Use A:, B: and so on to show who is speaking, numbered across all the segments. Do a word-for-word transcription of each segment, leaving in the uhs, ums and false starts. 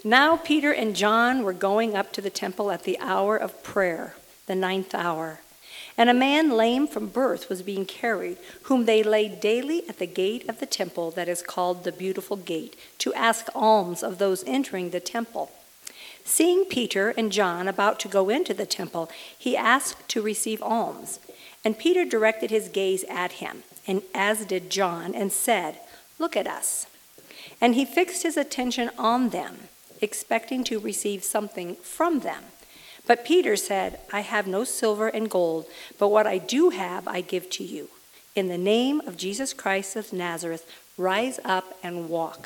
A: Now Peter and John were going up to the temple at the hour of prayer, the ninth hour. And a man lame from birth was being carried, whom they laid daily at the gate of the temple that is called the Beautiful Gate, to ask alms of those entering the temple. Seeing Peter and John about to go into the temple, he asked to receive alms. And Peter directed his gaze at him, and as did John, and said, "Look at us." And he fixed his attention on them, expecting to receive something from them. But Peter said, "I have no silver and gold, but what I do have I give to you. In the name of Jesus Christ of Nazareth, rise up and walk."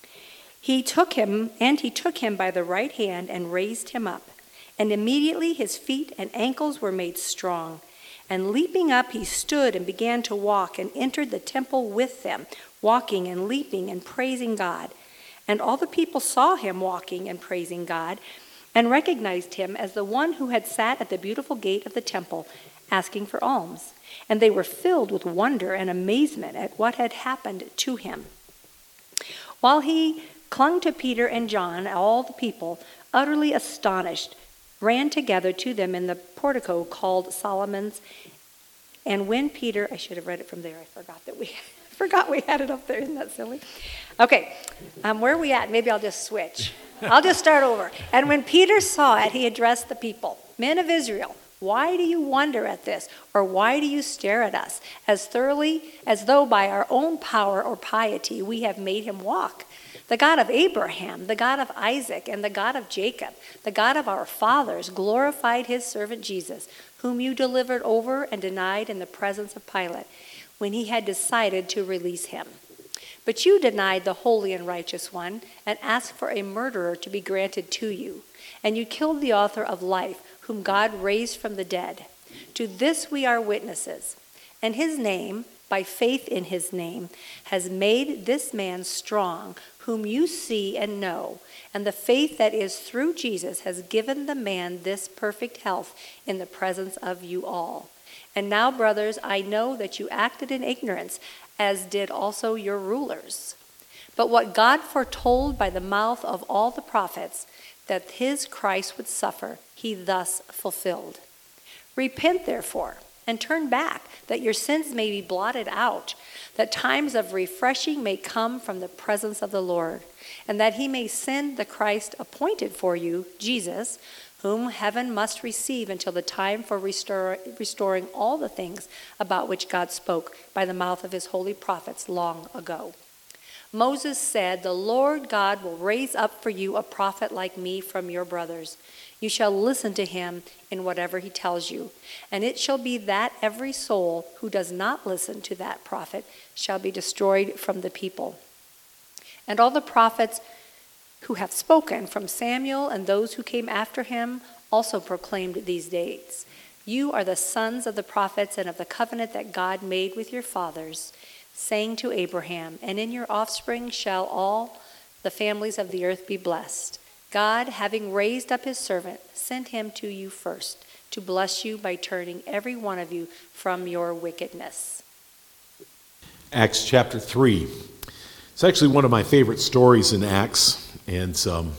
A: He took him, and he took him by the right hand and raised him up. And immediately his feet and ankles were made strong. And leaping up, he stood and began to walk and entered the temple with them, walking and leaping and praising God. And all the people saw him walking and praising God, and recognized him as the one who had sat at the beautiful gate of the temple, asking for alms. And they were filled with wonder and amazement at what had happened to him. While he clung to Peter and John, all the people, utterly astonished, ran together to them in the portico called Solomon's. And when Peter, I should have read it from there, I forgot that we forgot we had it up there, isn't that silly? Okay, um, where are we at? Maybe I'll just switch. I'll just start over. And when Peter saw it, he addressed the people, "Men of Israel, why do you wonder at this? Or why do you stare at us, as thoroughly as though by our own power or piety we have made him walk? The God of Abraham, the God of Isaac, and the God of Jacob, the God of our fathers, glorified his servant Jesus, whom you delivered over and denied in the presence of Pilate, when he had decided to release him. But you denied the holy and righteous one, and asked for a murderer to be granted to you. And you killed the author of life, whom God raised from the dead. To this we are witnesses. And his name, by faith in his name, has made this man strong, whom you see and know. And the faith that is through Jesus has given the man this perfect health in the presence of you all. And now, brothers, I know that you acted in ignorance, as did also your rulers. But what God foretold by the mouth of all the prophets, that his Christ would suffer, he thus fulfilled. Repent, therefore, and turn back, that your sins may be blotted out, that times of refreshing may come from the presence of the Lord, and that he may send the Christ appointed for you, Jesus, whom heaven must receive until the time for restore, restoring all the things about which God spoke by the mouth of his holy prophets long ago. Moses said, "The Lord God will raise up for you a prophet like me from your brothers. You shall listen to him in whatever he tells you. And it shall be that every soul who does not listen to that prophet shall be destroyed from the people." And all the prophets who have spoken, from Samuel and those who came after him, also proclaimed these days. You are the sons of the prophets and of the covenant that God made with your fathers, saying to Abraham, "And in your offspring shall all the families of the earth be blessed." God, having raised up his servant, sent him to you first, to bless you by turning every one of you from your wickedness.
B: Acts chapter three. It's actually one of my favorite stories in Acts, and um,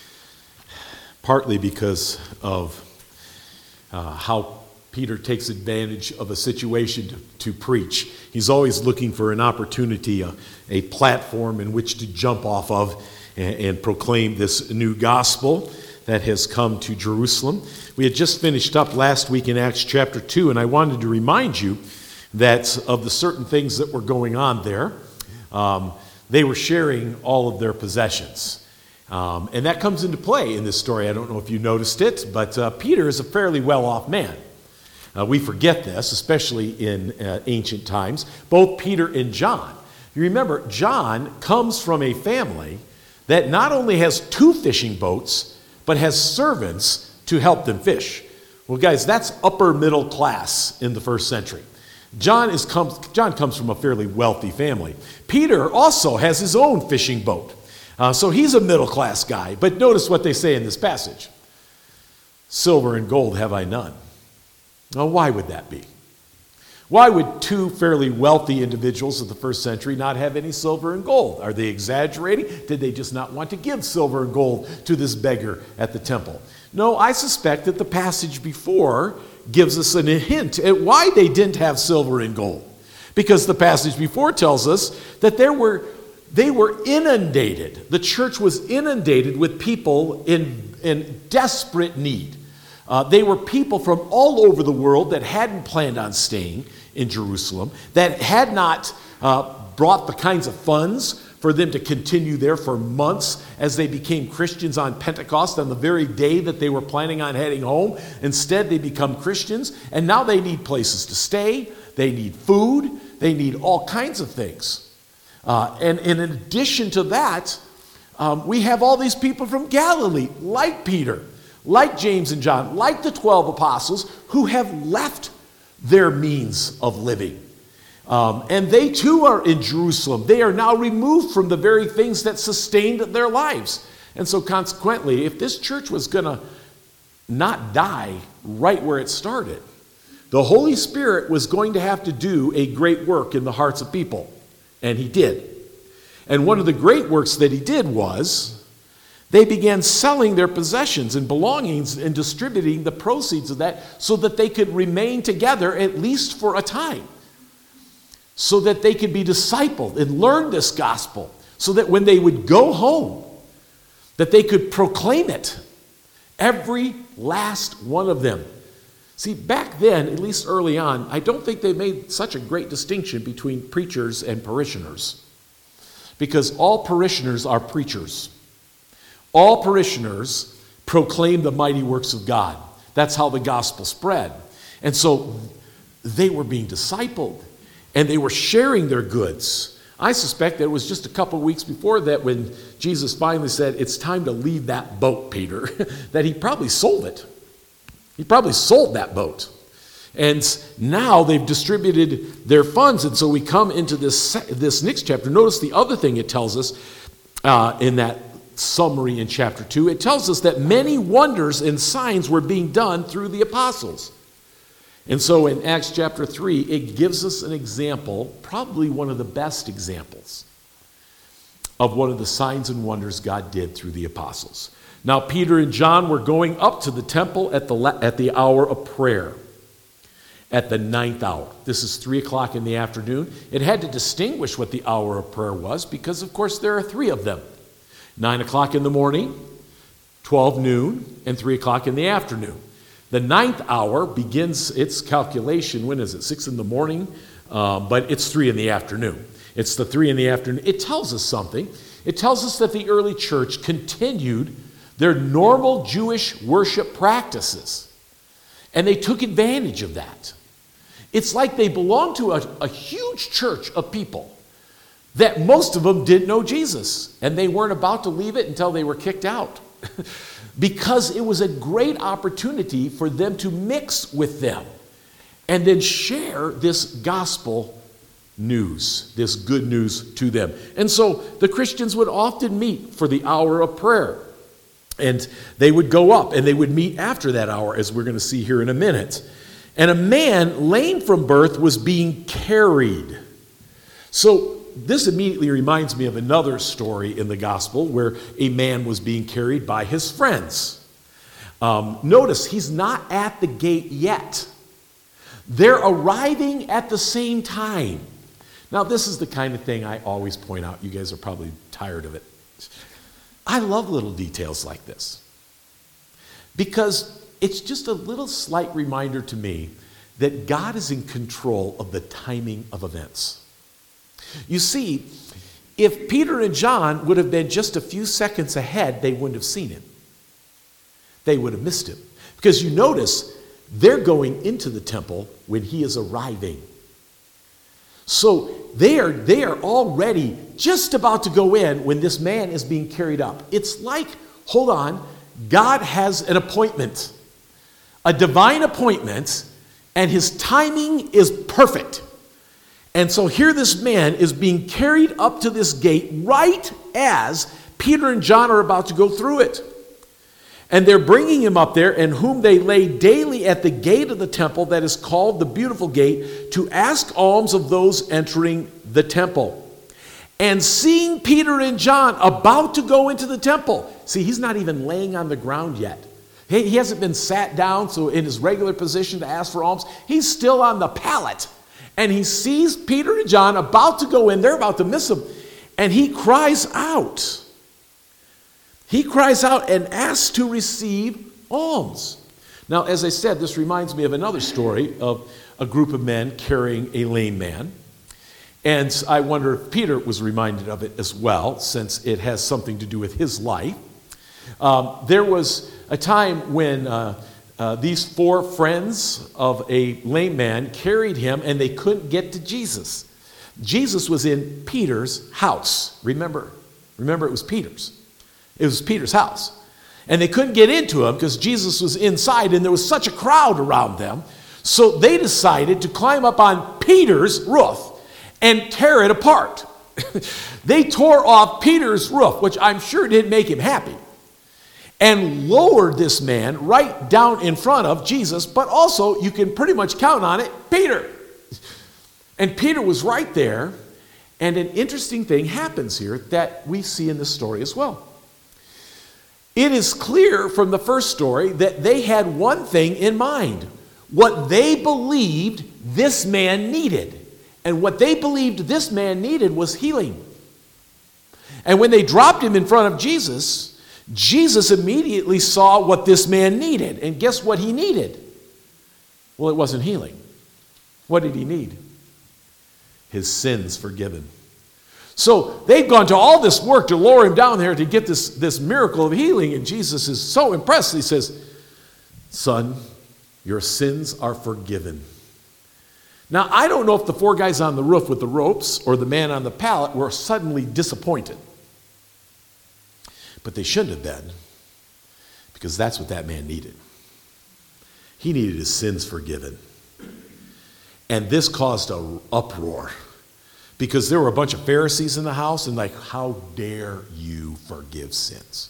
B: partly because of uh, how Peter takes advantage of a situation to, to preach. He's always looking for an opportunity, a, a platform in which to jump off of and, and proclaim this new gospel that has come to Jerusalem. We had just finished up last week in Acts chapter two, and I wanted to remind you that of the certain things that were going on there. Um, they were sharing all of their possessions. Um, and that comes into play in this story. I don't know if you noticed it, but uh, Peter is a fairly well-off man. Uh, we forget this, especially in uh, ancient times. Both Peter and John. You remember, John comes from a family that not only has two fishing boats, but has servants to help them fish. Well, guys, that's upper middle class in the first century. John is comes, John comes from a fairly wealthy family. Peter also has his own fishing boat. Uh, so he's a middle class guy. But notice what they say in this passage. Silver and gold have I none. Now, why would that be? Why would two fairly wealthy individuals of the first century not have any silver and gold? Are they exaggerating? Did they just not want to give silver and gold to this beggar at the temple? No, I suspect that the passage before gives us a hint at why they didn't have silver and gold. Because the passage before tells us that there were, they were inundated. The church was inundated with people in, in desperate need. Uh, they were people from all over the world that hadn't planned on staying in Jerusalem, that had not uh, brought the kinds of funds for them to continue there for months as they became Christians on Pentecost on the very day that they were planning on heading home. Instead, they become Christians, and now they need places to stay, they need food, they need all kinds of things. Uh, and, and in addition to that, um, we have all these people from Galilee, like Peter, like James and John, like the twelve apostles, who have left their means of living. Um, and they too are in Jerusalem. They are now removed from the very things that sustained their lives. And so consequently, if this church was going to not die right where it started, the Holy Spirit was going to have to do a great work in the hearts of people. And he did. And one of the great works that he did was they began selling their possessions and belongings and distributing the proceeds of that so that they could remain together at least for a time. So that they could be discipled and learn this gospel. So that when they would go home, that they could proclaim it. Every last one of them. See, back then, at least early on, I don't think they made such a great distinction between preachers and parishioners. Because all parishioners are preachers. All parishioners proclaim the mighty works of God. That's how the gospel spread. And so they were being discipled, and they were sharing their goods. I suspect that it was just a couple of weeks before that when Jesus finally said, it's time to leave that boat, Peter, that he probably sold it. He probably sold that boat. And now they've distributed their funds, and so we come into this, this next chapter. Notice the other thing it tells us uh, in that summary in chapter two. It tells us that many wonders and signs were being done through the apostles. And so in Acts chapter three, it gives us an example, probably one of the best examples, of one of the signs and wonders God did through the apostles. Now Peter and John were going up to the temple at the, at the hour of prayer, at the ninth hour. This is three o'clock in the afternoon. It had to distinguish what the hour of prayer was because, of course, there are three of them. Nine o'clock in the morning, twelve noon, and three o'clock in the afternoon. The ninth hour begins its calculation. When is it? Six in the morning, um, but it's three in the afternoon. It's the three in the afternoon. It tells us something. It tells us that the early church continued their normal Jewish worship practices, and they took advantage of that. It's like they belonged to a, a huge church of people that most of them didn't know Jesus, and they weren't about to leave it until they were kicked out. Because it was a great opportunity for them to mix with them and then share this gospel news, this good news to them. And so the Christians would often meet for the hour of prayer. And they would go up and they would meet after that hour, as we're going to see here in a minute. And a man lame from birth was being carried. So this immediately reminds me of another story in the gospel where a man was being carried by his friends. Um, notice he's not at the gate yet. They're arriving at the same time. Now, this is the kind of thing I always point out. You guys are probably tired of it. I love little details like this because it's just a little slight reminder to me that God is in control of the timing of events. You see, if Peter and John would have been just a few seconds ahead, they wouldn't have seen him. They would have missed him. Because you notice, they're going into the temple when he is arriving. So they are, they are already just about to go in when this man is being carried up. It's like, hold on, God has an appointment, a divine appointment, and his timing is perfect. And so here this man is being carried up to this gate right as Peter and John are about to go through it. And they're bringing him up there, and whom they lay daily at the gate of the temple that is called the Beautiful Gate, to ask alms of those entering the temple. And seeing Peter and John about to go into the temple, see, he's not even laying on the ground yet. He, he hasn't been sat down so in his regular position to ask for alms. He's still on the pallet. And he sees Peter and John about to go in. They're about to miss him. And he cries out. He cries out and asks to receive alms. Now, as I said, this reminds me of another story of a group of men carrying a lame man. And I wonder if Peter was reminded of it as well, since it has something to do with his life. Um, there was a time when uh, uh, these four friends of a lame man carried him, and they couldn't get to Jesus. Jesus was in Peter's house. Remember, remember it was Peter's. It was Peter's house. And they couldn't get into him because Jesus was inside, and there was such a crowd around them. So they decided to climb up on Peter's roof and tear it apart. They tore off Peter's roof, which I'm sure didn't make him happy, and lowered this man right down in front of Jesus, but also, you can pretty much count on it, Peter. And Peter was right there, and an interesting thing happens here that we see in this story as well. It is clear from the first story that they had one thing in mind, what they believed this man needed. And what they believed this man needed was healing. And when they dropped him in front of Jesus, Jesus immediately saw what this man needed. And guess what he needed? Well, it wasn't healing. What did he need? His sins forgiven. So they've gone to all this work to lower him down there to get this, this miracle of healing. And Jesus is so impressed. He says, "Son, your sins are forgiven." Now, I don't know if the four guys on the roof with the ropes or the man on the pallet were suddenly disappointed. But they shouldn't have been, because that's what that man needed. He needed his sins forgiven. And this caused an uproar, because there were a bunch of Pharisees in the house, and like, how dare you forgive sins?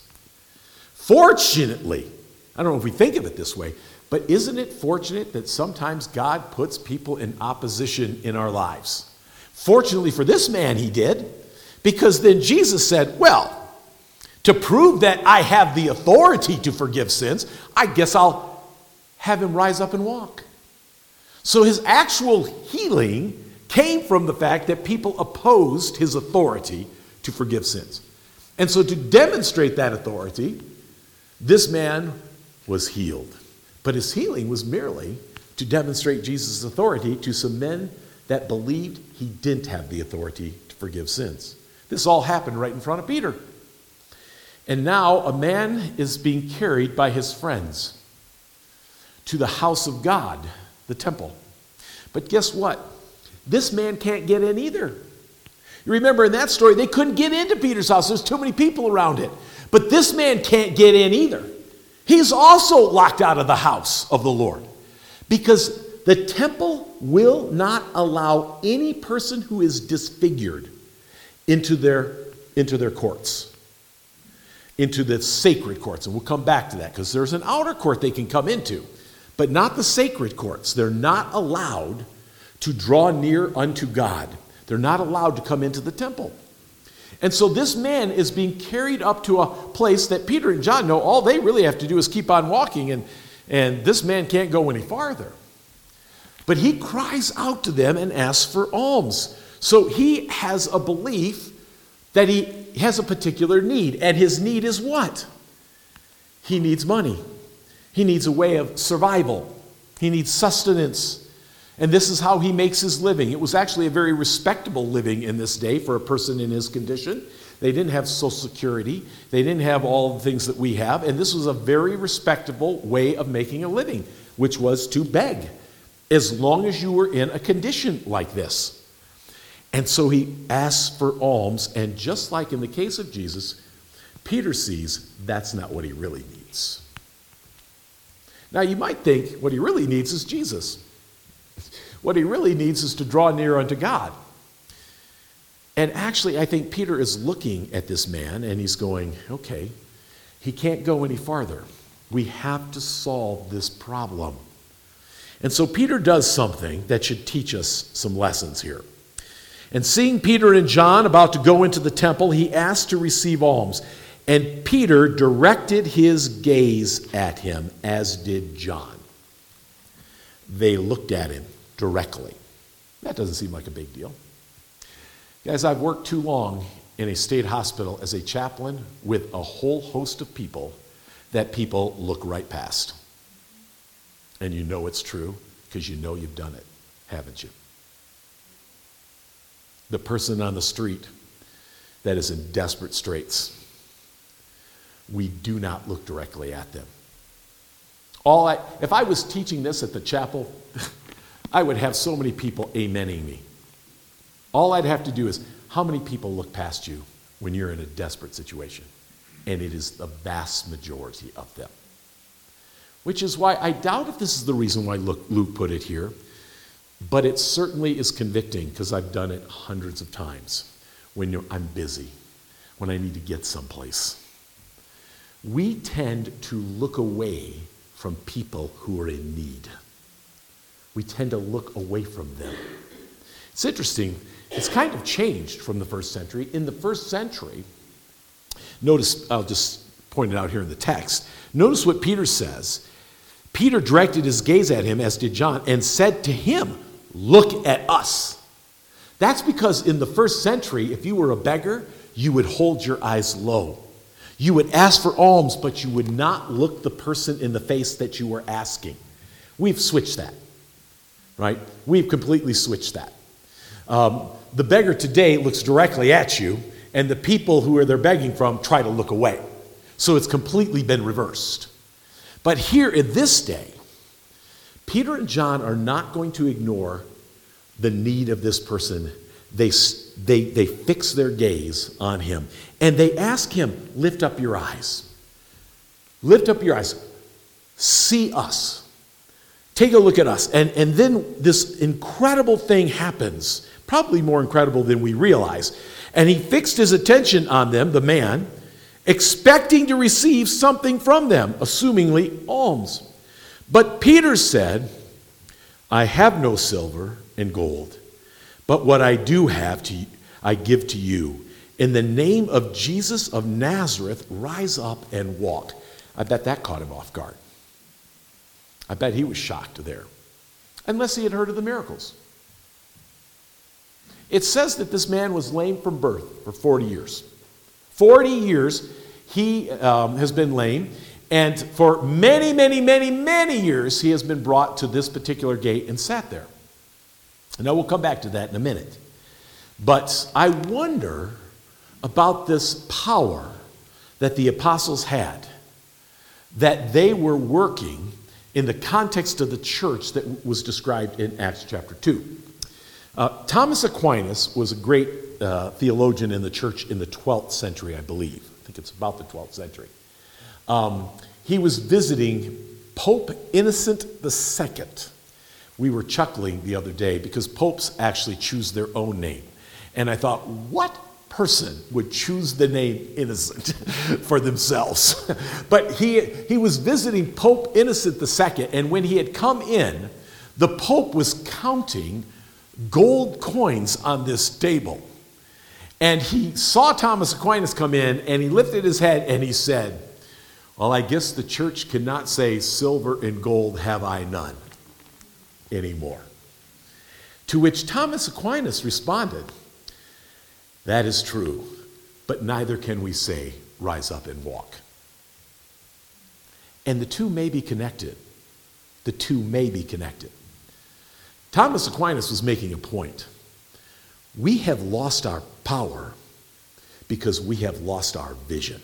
B: Fortunately, I don't know if we think of it this way, but isn't it fortunate that sometimes God puts people in opposition in our lives? Fortunately for this man, he did, because then Jesus said, well, to prove that I have the authority to forgive sins, I guess I'll have him rise up and walk. So his actual healing came from the fact that people opposed his authority to forgive sins. And so to demonstrate that authority, this man was healed. But his healing was merely to demonstrate Jesus' authority to some men that believed he didn't have the authority to forgive sins. This all happened right in front of Peter. And now a man is being carried by his friends to the house of God, the temple. But guess what? This man can't get in either. You remember in that story, they couldn't get into Peter's house. There's too many people around it. But this man can't get in either. He's also locked out of the house of the Lord, because the temple will not allow any person who is disfigured into their, into their courts, into the sacred courts. And we'll come back to that, because there's an outer court they can come into, but not the sacred courts. They're not allowed to draw near unto God. They're not allowed to come into the temple. And so this man is being carried up to a place that Peter and John know all they really have to do is keep on walking, and, and this man can't go any farther. But he cries out to them and asks for alms. So he has a belief that he has a particular need, and his need is what? He needs money. He needs a way of survival. He needs sustenance. And this is how he makes his living. It was actually a very respectable living in this day for a person in his condition. They didn't have Social Security. They didn't have all the things that we have. And this was a very respectable way of making a living, which was to beg, as long as you were in a condition like this. And so he asks for alms. And just like in the case of Jesus, Peter sees that's not what he really needs. Now, you might think what he really needs is Jesus. What he really needs is to draw near unto God. And actually, I think Peter is looking at this man and he's going, okay, he can't go any farther. We have to solve this problem. And so Peter does something that should teach us some lessons here. And seeing Peter and John about to go into the temple, he asked to receive alms. And Peter directed his gaze at him, as did John. They looked at him directly. That doesn't seem like a big deal. Guys, I've worked too long in a state hospital as a chaplain with a whole host of people that people look right past. And you know it's true because you know you've done it, haven't you? The person on the street that is in desperate straits, we do not look directly at them. All I, if I was teaching this at the chapel, I would have so many people amening me. All I'd have to do is, how many people look past you when you're in a desperate situation? And it is the vast majority of them. Which is why I doubt if this is the reason why Luke put it here, but it certainly is convicting because I've done it hundreds of times when you're, I'm busy, when I need to get someplace. We tend to look away from people who are in need. We tend to look away from them. It's interesting. It's kind of changed from the first century. In the first century, notice, I'll just point it out here in the text. Notice what Peter says. Peter directed his gaze at him, as did John, and said to him, "Look at us." That's because in the first century, if you were a beggar, you would hold your eyes low. You would ask for alms, but you would not look the person in the face that you were asking. We've switched that, right? We've completely switched that. Um, the beggar today looks directly at you, and the people who are they're begging from try to look away. So it's completely been reversed. But here in this day, Peter and John are not going to ignore the need of this person. They, they, they fix their gaze on him. And they ask him, lift up your eyes. Lift up your eyes. See us. Take a look at us. And, and then this incredible thing happens, probably more incredible than we realize. And he fixed his attention on them, the man, expecting to receive something from them, assumingly alms. But Peter said, "I have no silver and gold, but what I do have to, I give to you. In the name of Jesus of Nazareth, rise up and walk." I bet that caught him off guard. I bet he was shocked there, unless he had heard of the miracles. It says that this man was lame from birth for forty years. forty years he um, has been lame, and for many, many, many, many years he has been brought to this particular gate and sat there. And I will come back to that in a minute. But I wonder about this power that the apostles had, that they were working in the context of the church that was described in Acts chapter two. Uh, Thomas Aquinas was a great uh, theologian in the church in the twelfth century, I believe. I think it's about the twelfth century. Um, he was visiting Pope Innocent the Second. We were chuckling the other day because popes actually choose their own name. And I thought, what person would choose the name Innocent for themselves? But he, he was visiting Pope Innocent the Second, and when he had come in, the Pope was counting gold coins on this table. And he saw Thomas Aquinas come in, and he lifted his head and he said, "Well, I guess the church cannot say silver and gold have I none anymore." To which Thomas Aquinas responded, "That is true, but neither can we say, rise up and walk." And the two may be connected. The two may be connected. Thomas Aquinas was making a point. We have lost our power because we have lost our vision.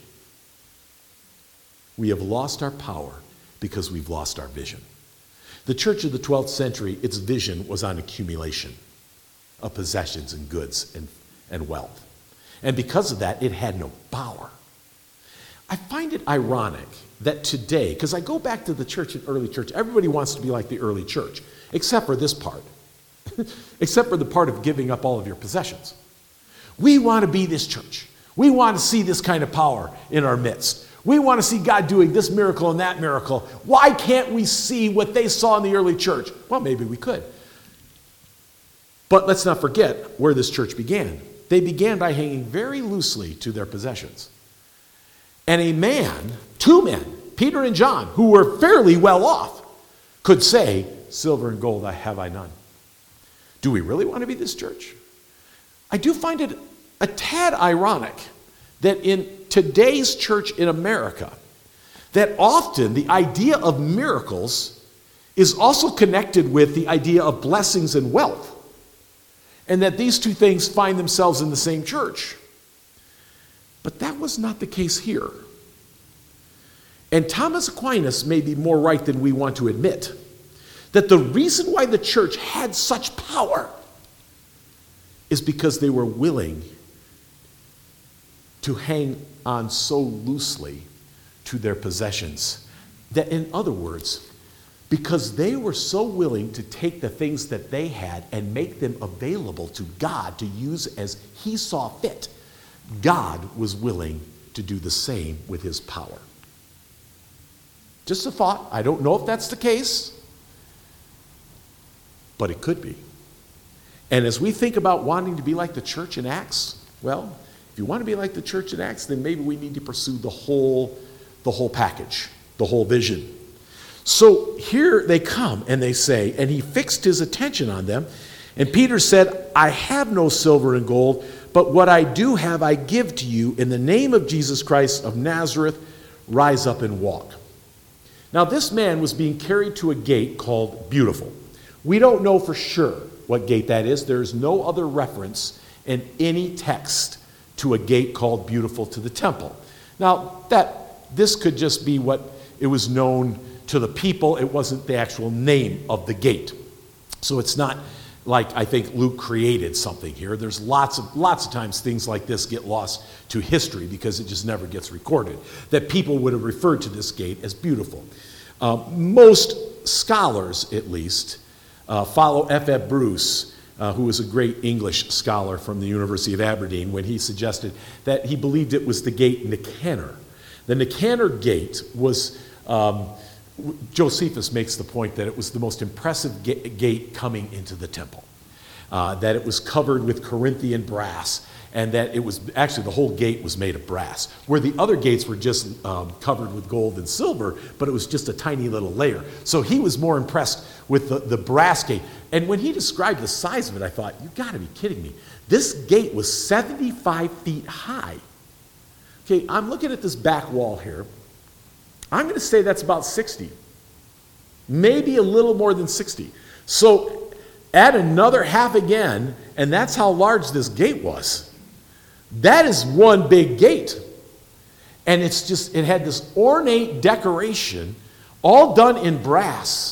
B: We have lost our power because we've lost our vision. The church of the twelfth century, its vision was on accumulation of possessions and goods and, and wealth. And because of that, it had no power. I find it ironic that today, because I go back to the church and early church, everybody wants to be like the early church, except for this part, except for the part of giving up all of your possessions. We want to be this church. We want to see this kind of power in our midst. We want to see God doing this miracle and that miracle. Why can't we see what they saw in the early church? Well, maybe we could. But let's not forget where this church began. They began by hanging very loosely to their possessions. And a man, two men, Peter and John, who were fairly well off, could say, silver and gold I have I none. Do we really want to be this church? I do find it a tad ironic that in today's church in America, that often the idea of miracles is also connected with the idea of blessings and wealth, and that these two things find themselves in the same church. But that was not the case here. And Thomas Aquinas may be more right than we want to admit, that the reason why the church had such power is because they were willing to hang on so loosely to their possessions. That, in other words, because they were so willing to take the things that they had and make them available to God to use as He saw fit, God was willing to do the same with His power. Just a thought. I don't know if that's the case, but it could be. And as we think about wanting to be like the church in Acts, well, if you want to be like the church in Acts, then maybe we need to pursue the whole, the whole package, the whole vision. So here they come and they say, and he fixed his attention on them, and Peter said, I have no silver and gold, but what I do have I give to you. In the name of Jesus Christ of Nazareth, rise up and walk. Now this man was being carried to a gate called Beautiful. We don't know for sure what gate that is. There's no other reference in any text to a gate called Beautiful to the temple. Now, that this could just be what it was known to the people. It wasn't the actual name of the gate. So it's not like I think Luke created something here. There's lots of lots of times things like this get lost to history because it just never gets recorded, that people would have referred to this gate as Beautiful. Uh, most scholars, at least, uh, follow F F Bruce, Uh, who was a great English scholar from the University of Aberdeen, when he suggested that he believed it was the gate Nicanor. The Nicanor gate was, um, Josephus makes the point that it was the most impressive ga- gate coming into the temple, uh, that it was covered with Corinthian brass, and that it was, actually the whole gate was made of brass, where the other gates were just um, covered with gold and silver, but it was just a tiny little layer. So he was more impressed with the, the brass gate. And when he described the size of it, I thought, you gotta be kidding me. This gate was seventy-five feet high. Okay, I'm looking at this back wall here. I'm gonna say that's about sixty. Maybe a little more than sixty. So add another half again, and that's how large this gate was. That is one big gate. And it's just, it had this ornate decoration, all done in brass.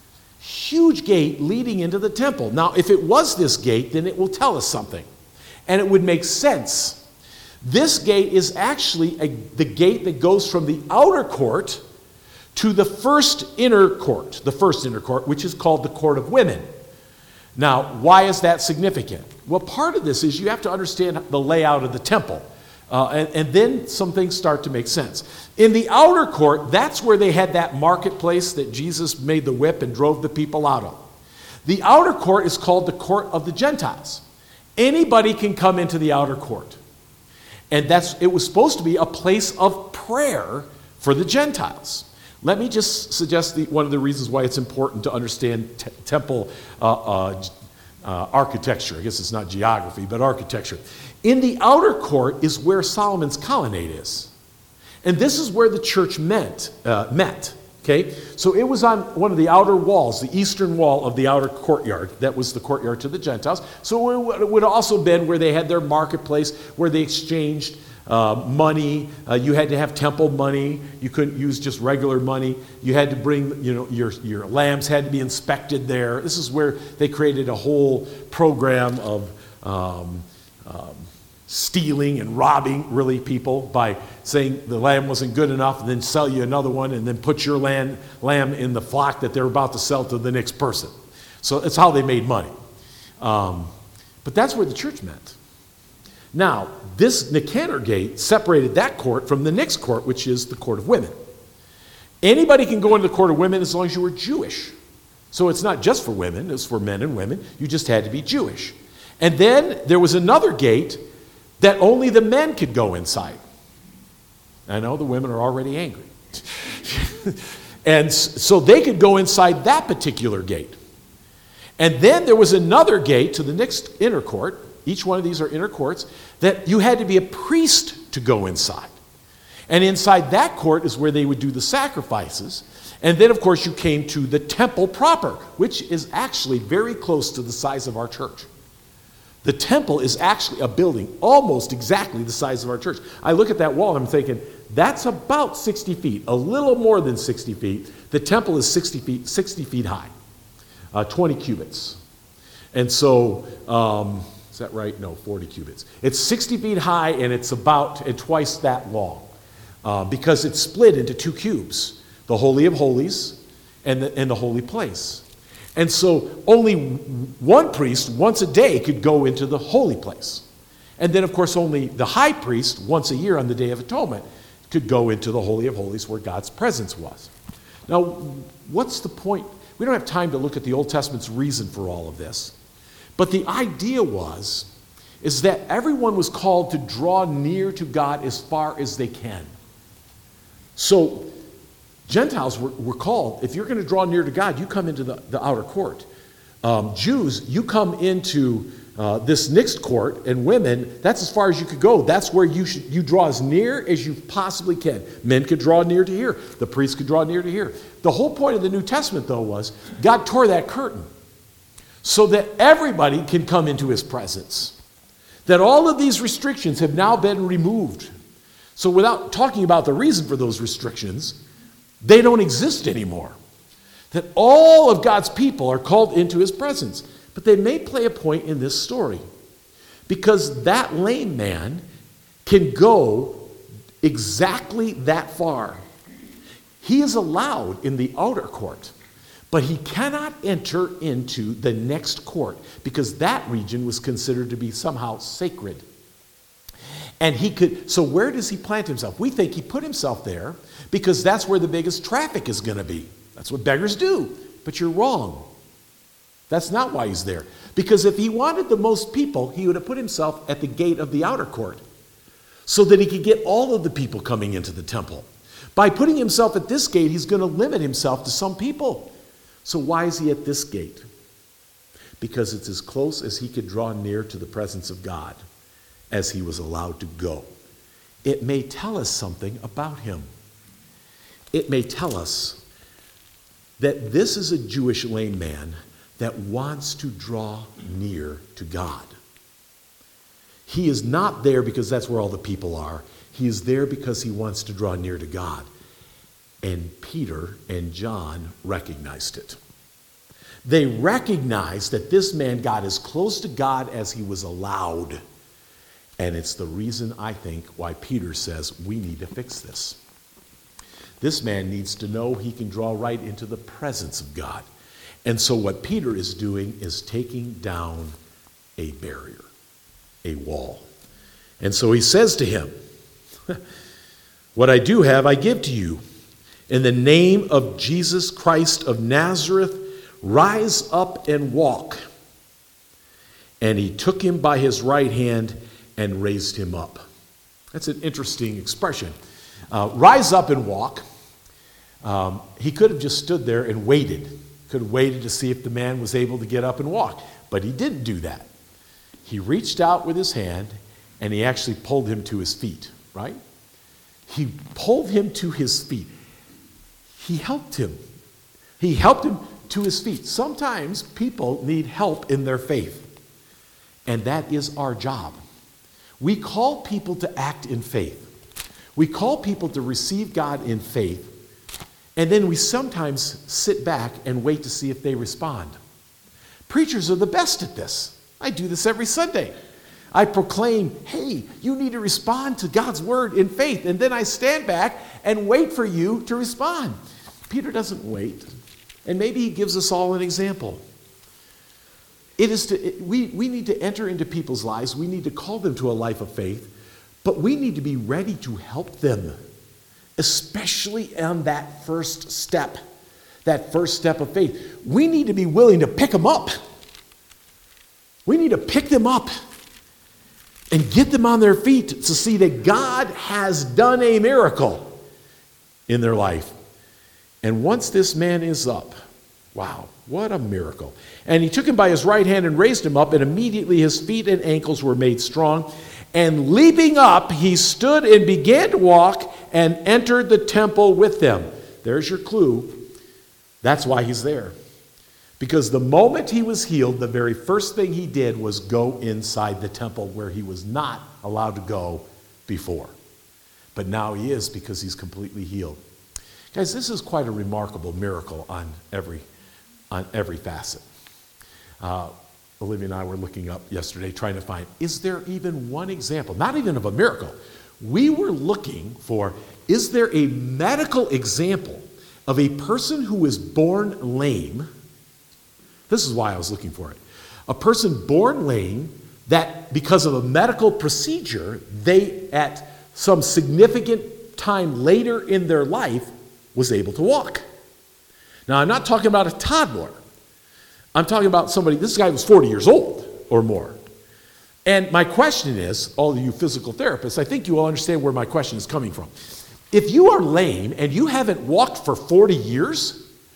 B: Huge gate leading into the temple. Now, if it was this gate, then it will tell us something. And it would make sense. This gate is actually a, the gate that goes from the outer court to the first inner court, the first inner court, which is called the Court of Women. Now, why is that significant? Well, part of this is you have to understand the layout of the temple. Uh, and, and then some things start to make sense. In the outer court, that's where they had that marketplace that Jesus made the whip and drove the people out of. The outer court is called the court of the Gentiles. Anybody can come into the outer court. And that's it was supposed to be a place of prayer for the Gentiles. Let me just suggest the, one of the reasons why it's important to understand t- temple uh, uh, uh, architecture. I guess it's not geography, but architecture. In the outer court is where Solomon's colonnade is. And this is where the church met. Uh, met okay? So it was on one of the outer walls, the eastern wall of the outer courtyard. That was the courtyard to the Gentiles. So it would have also been where they had their marketplace, where they exchanged uh, money. Uh, you had to have temple money. You couldn't use just regular money. You had to bring, you know, your, your lambs had to be inspected there. This is where they created a whole program of um, um, stealing and robbing, really, people by saying the lamb wasn't good enough and then sell you another one and then put your lamb, lamb in the flock that they're about to sell to the next person. So it's how they made money. Um, but that's where the church met. Now, this Nicanor gate separated that court from the next court, which is the court of women. Anybody can go into the court of women as long as you were Jewish. So it's not just for women, it's for men and women. You just had to be Jewish. And then there was another gate that only the men could go inside. I know the women are already angry. And so they could go inside that particular gate. And then there was another gate to the next inner court. Each one of these are inner courts that you had to be a priest to go inside. And inside that court is where they would do the sacrifices. And then, of course, you came to the temple proper, which is actually very close to the size of our church. The temple is actually a building almost exactly the size of our church. I look at that wall and I'm thinking, that's about sixty feet, a little more than sixty feet. The temple is sixty feet, sixty feet high, uh, twenty cubits. And so, um, is that right? No, forty cubits. It's sixty feet high and it's about and twice that long uh, because it's split into two cubes, the Holy of Holies and the, and the holy place. And so only one priest once a day could go into the holy place. And then, of course, only the high priest once a year on the Day of Atonement could go into the Holy of Holies where God's presence was. Now, what's the point? We don't have time to look at the Old Testament's reason for all of this. But the idea was, is that everyone was called to draw near to God as far as they can. So Gentiles were, were called, if you're going to draw near to God, you come into the, the outer court. Um, Jews, you come into uh, this next court, and women, that's as far as you could go. That's where you should, you draw as near as you possibly can. Men could draw near to here. The priests could draw near to here. The whole point of the New Testament, though, was God tore that curtain so that everybody can come into his presence. That all of these restrictions have now been removed. So without talking about the reason for those restrictions, they don't exist anymore. That all of God's people are called into his presence. But they may play a point in this story. Because that lame man can go exactly that far. He is allowed in the outer court. But he cannot enter into the next court. Because that region was considered to be somehow sacred. And he could, so where does he plant himself? We think he put himself there because that's where the biggest traffic is going to be. That's what beggars do. But you're wrong. That's not why he's there. Because if he wanted the most people, he would have put himself at the gate of the outer court so that he could get all of the people coming into the temple. By putting himself at this gate, he's going to limit himself to some people. So why is he at this gate? Because it's as close as he could draw near to the presence of God as he was allowed to go. It may tell us something about him. It may tell us that this is a Jewish lame man that wants to draw near to God. He is not there because that's where all the people are. He is there because he wants to draw near to God. And Peter and John recognized it. They recognized that this man got as close to God as he was allowed. And it's the reason, I think, why Peter says we need to fix this. This man needs to know he can draw right into the presence of God. And so what Peter is doing is taking down a barrier, a wall. And so he says to him, what I do have, I give to you. In the name of Jesus Christ of Nazareth, rise up and walk. And he took him by his right hand and raised him up. That's an interesting expression. Uh, rise up and walk. Um, he could have just stood there and waited. Could have waited to see if the man was able to get up and walk. But he didn't do that. He reached out with his hand and he actually pulled him to his feet, right? He pulled him to his feet. He helped him. He helped him to his feet. Sometimes people need help in their faith. And that is our job. We call people to act in faith. We call people to receive God in faith. And then we sometimes sit back and wait to see if they respond. Preachers are the best at this. I do this every Sunday. I proclaim, hey, you need to respond to God's word in faith. And then I stand back and wait for you to respond. Peter doesn't wait. And maybe he gives us all an example. It is to, it, we, we need to enter into people's lives. We need to call them to a life of faith, but we need to be ready to help them, especially on that first step, that first step of faith. We need to be willing to pick them up. We need to pick them up and get them on their feet to see that God has done a miracle in their life. And once this man is up, wow, what a miracle. And he took him by his right hand and raised him up, and immediately his feet and ankles were made strong. And leaping up, he stood and began to walk and entered the temple with them. There's your clue. That's why he's there. Because the moment he was healed, the very first thing he did was go inside the temple where he was not allowed to go before. But now he is, because he's completely healed. Guys, this is quite a remarkable miracle on every, on every facet. Uh, Olivia and I were looking up yesterday trying to find, is there even one example, not even of a miracle. We were looking for, is there a medical example of a person who was born lame? This is why I was looking for it. A person born lame that because of a medical procedure, they at some significant time later in their life was able to walk. Now, I'm not talking about a toddler. I'm talking about somebody, this guy was forty years old or more. And my question is, all of you physical therapists, I think you all understand where my question is coming from. If you are lame and you haven't walked for forty years,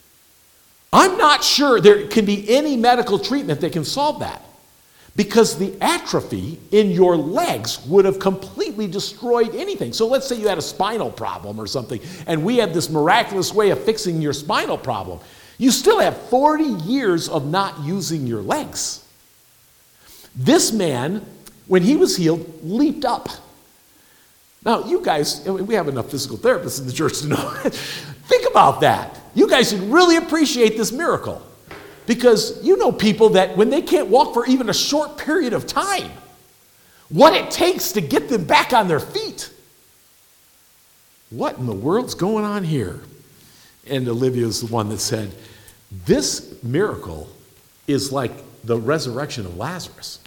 B: I'm not sure there can be any medical treatment that can solve that, because the atrophy in your legs would have completely destroyed anything. So let's say you had a spinal problem or something, and we have this miraculous way of fixing your spinal problem. You still have forty years of not using your legs. This man, when he was healed, leaped up. Now, you guys, we have enough physical therapists in the church to know. Think about that. You guys should really appreciate this miracle, because you know people that when they can't walk for even a short period of time, what it takes to get them back on their feet. What in the world's going on here? And Olivia's the one that said, this miracle is like the resurrection of Lazarus,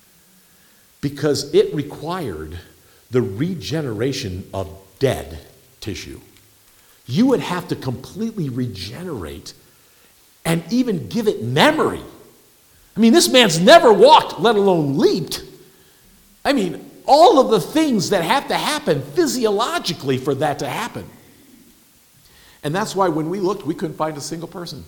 B: because it required the regeneration of dead tissue. You would have to completely regenerate and even give it memory. I mean, this man's never walked, let alone leaped. I mean, all of the things that have to happen physiologically for that to happen. And that's why when we looked, we couldn't find a single person.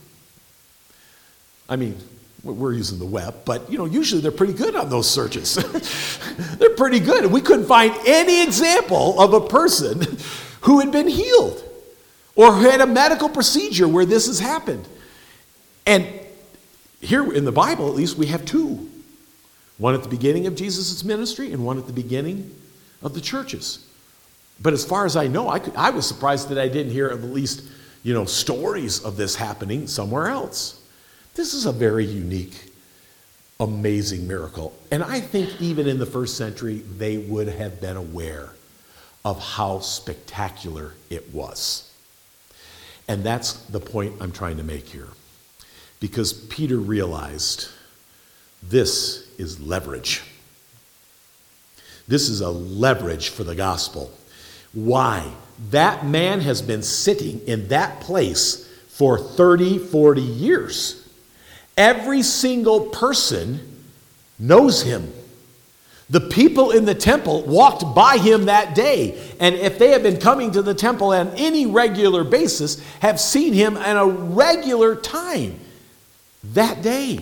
B: I mean, we're using the web, but you know, usually they're pretty good on those searches. They're pretty good. And we couldn't find any example of a person who had been healed or who had a medical procedure where this has happened. And here in the Bible, at least, we have two. One at the beginning of Jesus' ministry and one at the beginning of the churches. But as far as I know, I, could, I was surprised that I didn't hear of at least, you know, stories of this happening somewhere else. This is a very unique, amazing miracle. And I think even in the first century, they would have been aware of how spectacular it was. And that's the point I'm trying to make here. Because Peter realized this is leverage. This is a leverage for the gospel. Why? That man has been sitting in that place for thirty, forty years. Every single person knows him. The people in the temple walked by him that day, and if they have been coming to the temple on any regular basis, have seen him at a regular time that day.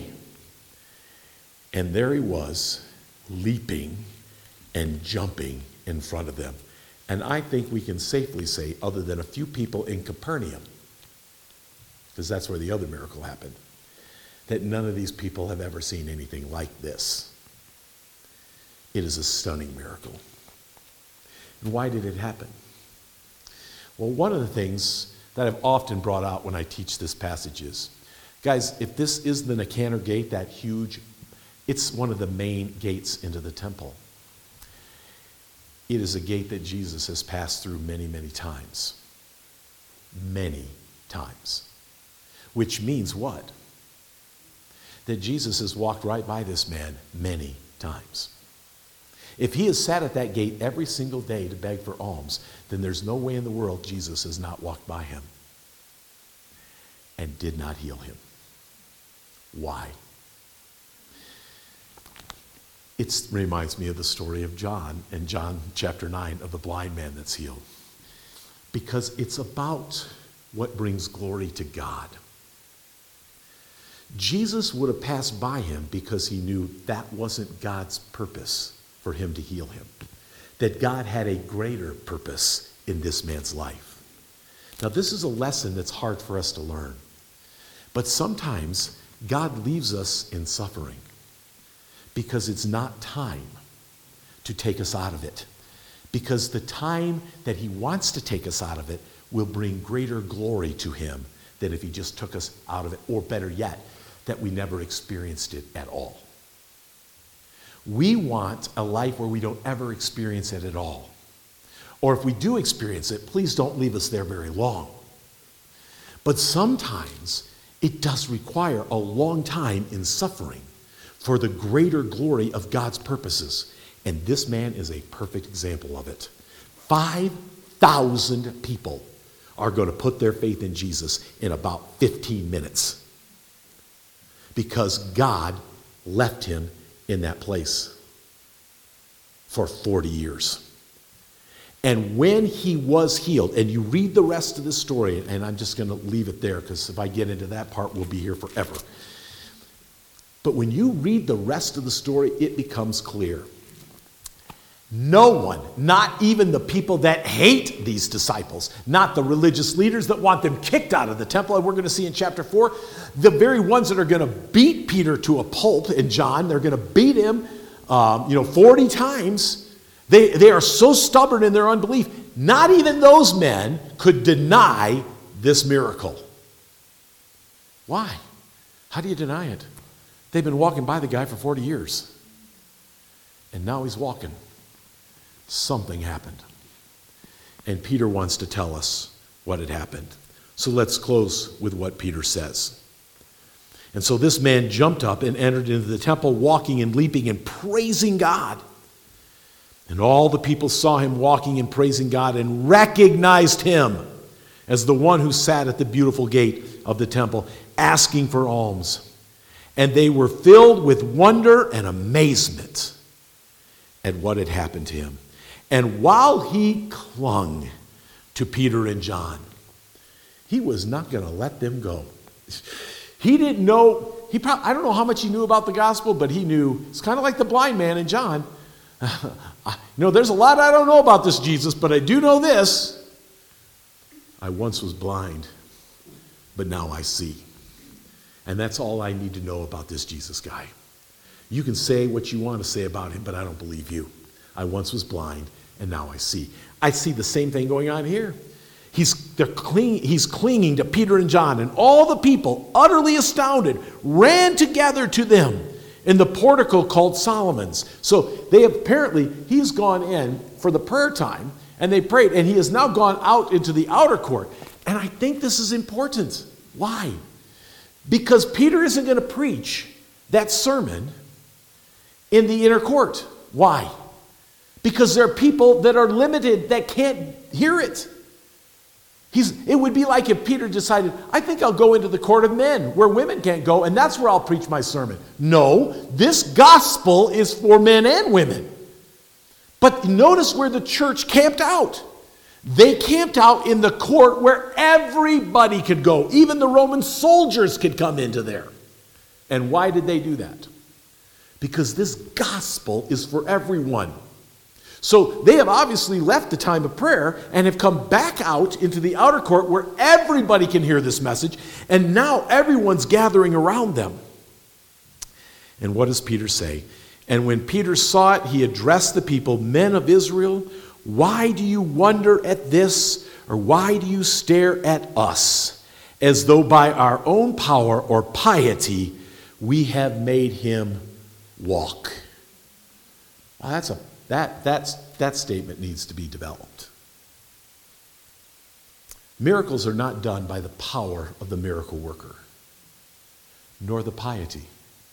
B: And there he was, leaping and jumping in front of them. And I think we can safely say, other than a few people in Capernaum, because that's where the other miracle happened, that none of these people have ever seen anything like this. It is a stunning miracle. And why did it happen? Well, one of the things that I've often brought out when I teach this passage is, guys, if this is the Nicanor Gate, that huge, it's one of the main gates into the temple. It is a gate that Jesus has passed through many, many times. Many times. Which means what? that Jesus has walked right by this man many times. If he has sat at that gate every single day to beg for alms, then there's no way in the world Jesus has not walked by him and did not heal him. Why? It reminds me of the story of John in John chapter nine of the blind man that's healed. Because it's about what brings glory to God. Jesus would have passed by him because he knew that wasn't God's purpose for him to heal him. That God had a greater purpose in this man's life. Now, this is a lesson that's hard for us to learn. But sometimes God leaves us in suffering because it's not time to take us out of it. Because the time that he wants to take us out of it will bring greater glory to him than if he just took us out of it, or better yet, that we never experienced it at all. We want a life where we don't ever experience it at all. Or if we do experience it, please don't leave us there very long. But sometimes it does require a long time in suffering for the greater glory of God's purposes. And this man is a perfect example of it. five thousand people are going to put their faith in Jesus in about fifteen minutes. Because God left him in that place for forty years. And when he was healed, and you read the rest of the story, and I'm just going to leave it there because if I get into that part, we'll be here forever. But when you read the rest of the story, it becomes clear. No one, not even the people that hate these disciples, not the religious leaders that want them kicked out of the temple, and we're going to see in chapter four, the very ones that are going to beat Peter to a pulp in John, they're going to beat him um, you know, forty times. They, they are so stubborn in their unbelief. Not even those men could deny this miracle. Why? How do you deny it? They've been walking by the guy for forty years. And now he's walking. Something happened. And Peter wants to tell us what had happened. So let's close with what Peter says. And so this man jumped up and entered into the temple, walking and leaping and praising God. And all the people saw him walking and praising God and recognized him as the one who sat at the beautiful gate of the temple, asking for alms. And they were filled with wonder and amazement at what had happened to him. And while he clung to Peter and John, he was not going to let them go. He didn't know, he probably, I don't know how much he knew about the gospel, but he knew, it's kind of like the blind man in John. You know, there's a lot I don't know about this Jesus, but I do know this. I once was blind, but now I see. And that's all I need to know about this Jesus guy. You can say what you want to say about him, but I don't believe you. I once was blind, and now I see. I see the same thing going on here. He's, they're cling, he's clinging to Peter and John, and all the people, utterly astounded, ran together to them in the portico called Solomon's. So they apparently, he's gone in for the prayer time, and they prayed, and he has now gone out into the outer court. And I think this is important. Why? Because Peter isn't going to preach that sermon in the inner court. Why? Because there are people that are limited that can't hear it. He's, it would be like if Peter decided, I think I'll go into the court of men where women can't go, and that's where I'll preach my sermon. No, this gospel is for men and women. But notice where the church camped out. They camped out in the court where everybody could go. Even the Roman soldiers could come into there. And why did they do that? Because this gospel is for everyone. So they have obviously left the time of prayer and have come back out into the outer court where everybody can hear this message, and now everyone's gathering around them. And what does Peter say? And when Peter saw it, he addressed the people, men of Israel, why do you wonder at this, or why do you stare at us, as though by our own power or piety we have made him walk? Well, that's a That, that's, that statement needs to be developed. Miracles are not done by the power of the miracle worker, nor the piety.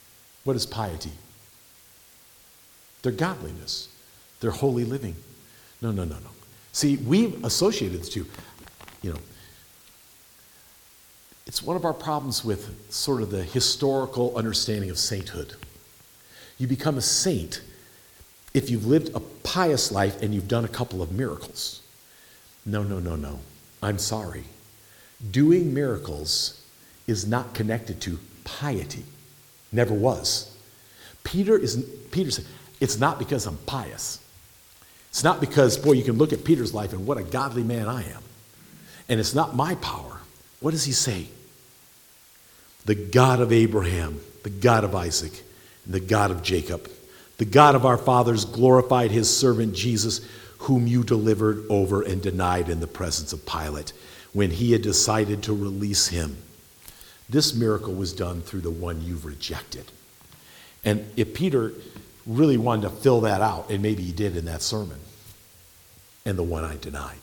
B: What is piety? Their godliness, their holy living. No, no, no, no. See, we've associated the two. You know, it's one of our problems with sort of the historical understanding of sainthood. You become a saint if you've lived a pious life and you've done a couple of miracles. No, no, no, no. I'm sorry. Doing miracles is not connected to piety. Never was. Peter is Peter said, it's not because I'm pious. It's not because, boy, you can look at Peter's life and what a godly man I am. And it's not my power. What does he say? The God of Abraham, the God of Isaac, and the God of Jacob, the God of our fathers glorified his servant Jesus, whom you delivered over and denied in the presence of Pilate when he had decided to release him. This miracle was done through the one you've rejected. And if Peter really wanted to fill that out, and maybe he did in that sermon, and the one I denied.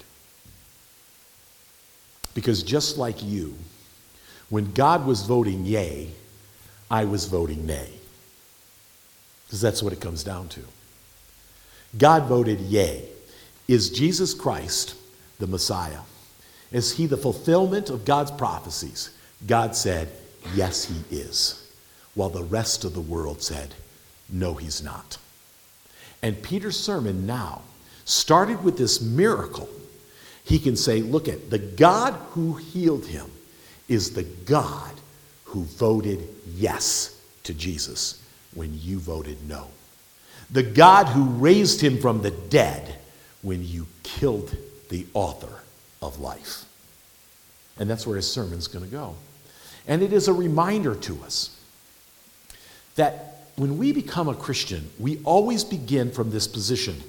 B: Because just like you, when God was voting yay, I was voting nay. Because that's what it comes down to. God voted yay. Is Jesus Christ the Messiah? Is he the fulfillment of God's prophecies? God said, yes, he is. While the rest of the world said, no, he's not. And Peter's sermon now started with this miracle. He can say, look at the God who healed him is the God who voted yes to Jesus when you voted no. The God who raised him from the dead when you killed the author of life. And that's where his sermon's going to go. And it is a reminder to us that when we become a Christian, we always begin from this position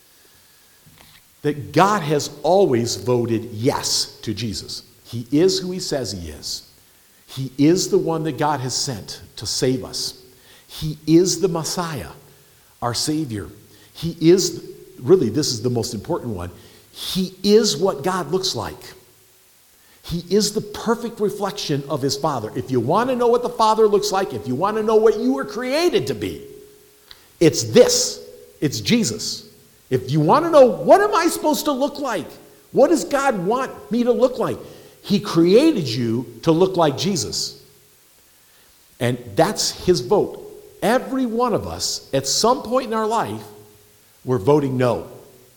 B: that God has always voted yes to Jesus. He is who he says he is. He is the one that God has sent to save us. He is the Messiah, our Savior. He is, really, this is the most important one. He is what God looks like. He is the perfect reflection of his Father. If you want to know what the Father looks like, if you want to know what you were created to be, it's this. It's Jesus. If you want to know, what am I supposed to look like? What does God want me to look like? He created you to look like Jesus. And that's his vote. Every one of us, at some point in our life, we're voting no.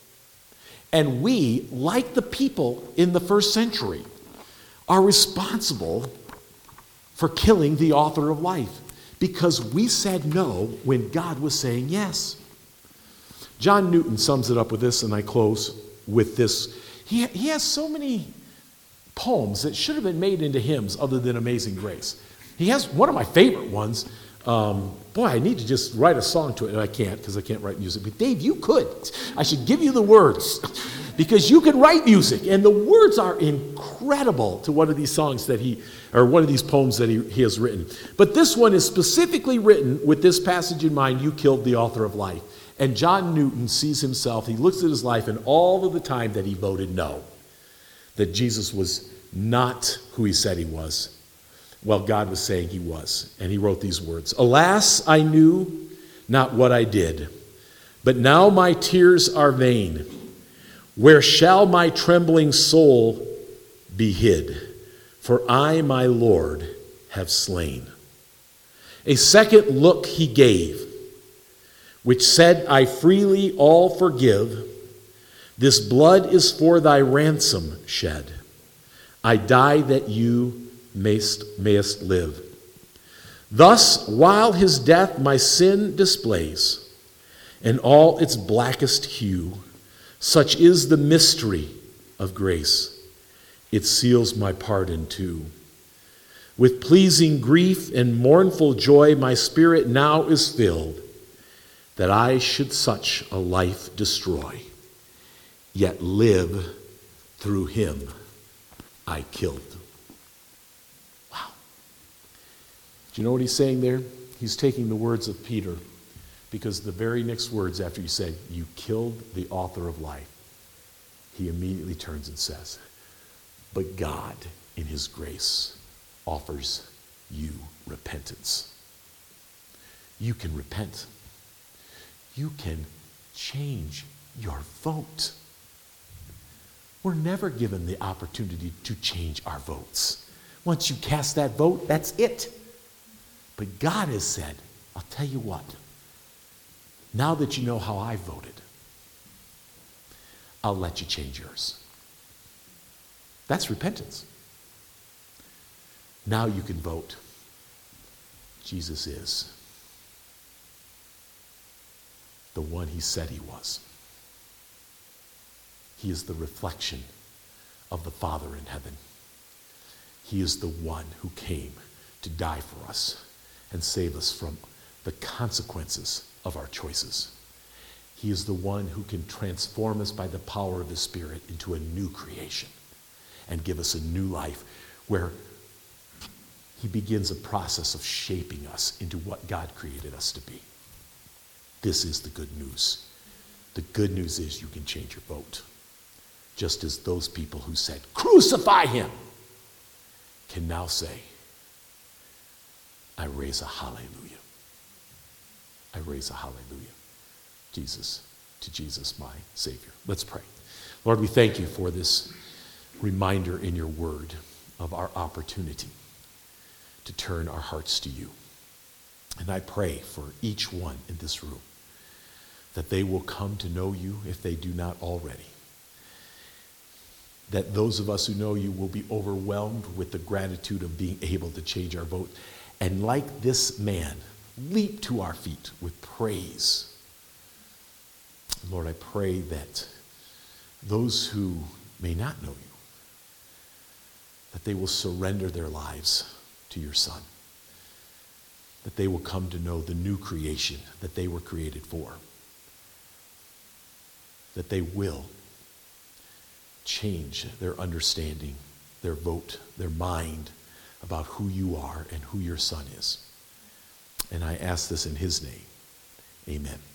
B: And we, like the people in the first century, are responsible for killing the author of life because we said no when God was saying yes. John Newton sums it up with this, and I close with this. He, he has so many poems that should have been made into hymns other than Amazing Grace. He has one of my favorite ones. Um, boy, I need to just write a song to it, and I can't because I can't write music. But Dave, you could. I should give you the words because you can write music, and the words are incredible to one of these songs that he, or one of these poems that he, he has written. But this one is specifically written with this passage in mind: "You killed the author of life." And John Newton sees himself, he looks at his life and all of the time that he voted no, that Jesus was not who he said he was. Well, God was saying he was. And he wrote these words: "Alas, I knew not what I did, but now my tears are vain. Where shall my trembling soul be hid? For I, my Lord, have slain." A second look he gave, which said, "I freely all forgive. This blood is for thy ransom shed. I die that you mayst, mayest live." Thus, while his death my sin displays, in all its blackest hue, such is the mystery of grace, it seals my pardon too. With pleasing grief and mournful joy, my spirit now is filled, that I should such a life destroy, yet live through him I killed. Wow. Do you know what he's saying there? He's taking the words of Peter, because the very next words after he said, "You killed the author of life," he immediately turns and says, "But God, in his grace, offers you repentance." you can repent. You can change your vote. We're never given the opportunity to change our votes. Once you cast that vote, that's it. But God has said, I'll tell you what, now that you know how I voted, I'll let you change yours. That's repentance. Now you can vote. Jesus is the one he said he was. He is the reflection of the Father in heaven. He is the one who came to die for us and save us from the consequences of our choices. He is the one who can transform us by the power of his Spirit into a new creation and give us a new life where he begins a process of shaping us into what God created us to be. This is the good news. The good news is you can change your vote. Just as those people who said, crucify him, can now say, I raise a hallelujah. I raise a hallelujah. Jesus, to Jesus, my Savior. Let's pray. Lord, we thank you for this reminder in your word of our opportunity to turn our hearts to you. And I pray for each one in this room that they will come to know you if they do not already. That those of us who know you will be overwhelmed with the gratitude of being able to change our vote. And like this man, leap to our feet with praise. Lord, I pray that those who may not know you, that they will surrender their lives to your Son. That they will come to know the new creation that they were created for. That they will change their understanding, their vote, their mind about who you are and who your Son is. And I ask this in his name. Amen.